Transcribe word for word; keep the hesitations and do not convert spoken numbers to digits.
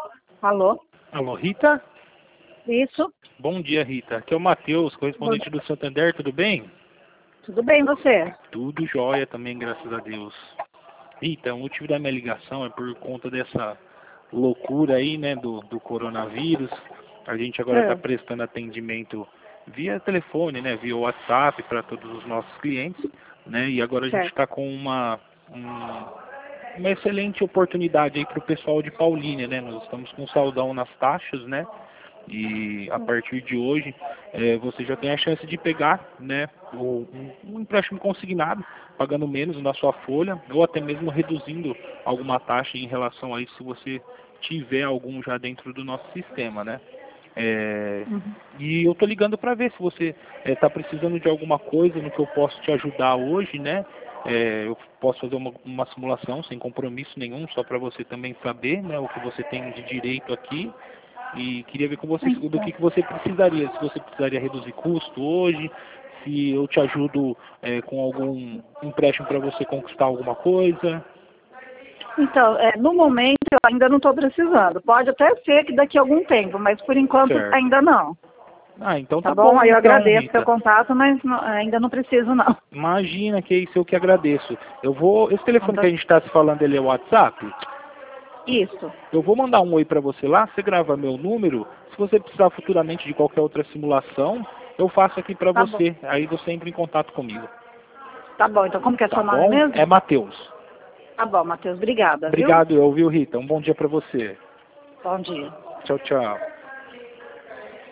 Alô? Alô, Rita? Isso? Bom dia, Rita. Aqui é o Matheus, correspondente do Santander, tudo bem? Tudo bem, você? Tudo jóia também, graças a Deus. Rita, o motivo da minha ligação é por conta dessa loucura aí, né, do, do coronavírus. A gente agora está É. prestando atendimento via telefone, né, via WhatsApp para todos os nossos clientes, né, e agora a gente Certo. está com uma, um, uma excelente oportunidade aí para o pessoal de Paulínia, né, nós estamos com saldão nas taxas, né, e a partir de hoje é, você já tem a chance de pegar, né, o, um, um empréstimo consignado, pagando menos na sua folha, ou até mesmo reduzindo alguma taxa em relação a isso, se você tiver algum já dentro do nosso sistema, né. É, Uhum. e eu tô ligando para ver se você está precisando de alguma coisa no que eu posso te ajudar hoje, né? É, eu posso fazer uma, uma simulação sem compromisso nenhum, só para você também saber, né, o que você tem de direito aqui. E queria ver com você do Então, que, que você precisaria, se você precisaria reduzir custo hoje, se eu te ajudo é, com algum empréstimo para você conquistar alguma coisa. então é, no momento eu ainda não estou precisando. Pode até ser que daqui a algum tempo, mas por enquanto Certo. ainda não. Ah, então Tá tá bom? bom, Aí eu então, agradeço o seu Rita. contato, mas não- ainda não preciso não. Imagina que é isso, eu que agradeço. Eu vou, esse Então, telefone tá- que a gente está se falando, ele é o WhatsApp? Isso. Eu vou mandar um oi para você lá, você grava meu número. Se você precisar futuramente de qualquer outra simulação, eu faço aqui para Tá bom. você. Aí você entra em contato comigo. Tá bom. Então como que é Tá seu nome bom? É mesmo? Matheus. Tá bom, Matheus. Obrigada, viu? Obrigado, eu, viu, Rita? Um bom dia para você. Bom dia. Tchau, tchau.